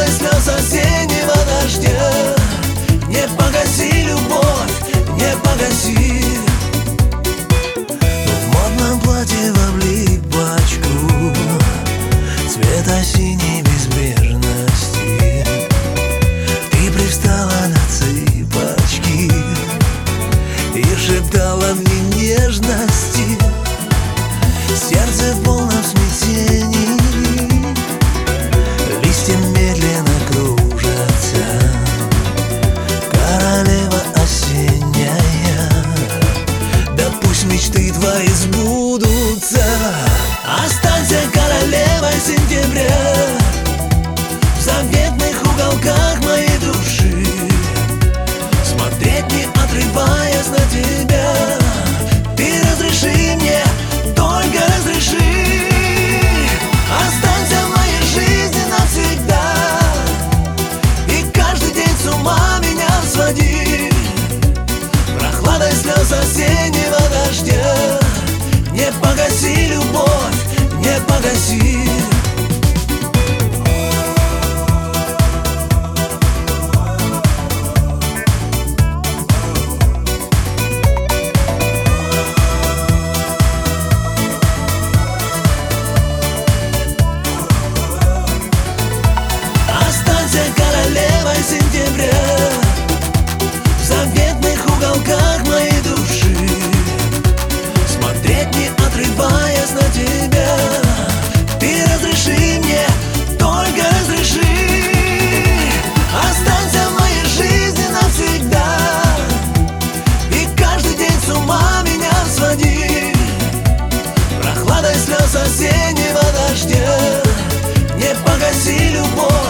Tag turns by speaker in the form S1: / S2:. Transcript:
S1: слез осеннего дождя. Не погаси, любовь, не погаси. Но в модном платье в облипочку цвета синей безбрежности ты привстала на цыпочки и шептала мне нежности. Сердце в полном смятении, листья медленно кружатся. Королева осенняя, да пусть мечты твои сбудутся. Останься королевой сентября в заветных уголках моей души, смотреть не отрываясь на тебя. Ты разреши мне, только разреши. Останься в моей жизни навсегда, и каждый день с ума меня своди. Прохладой слез осеннего дождя не погаси, любовь, не погаси. Королевой сентября в заветных уголках моей души, смотреть не отрываясь на тебя. Ты разреши мне, только разреши. Останься в моей жизни навсегда, и каждый день с ума меня своди. Прохладой слез осеннего дождя не погаси, любовь,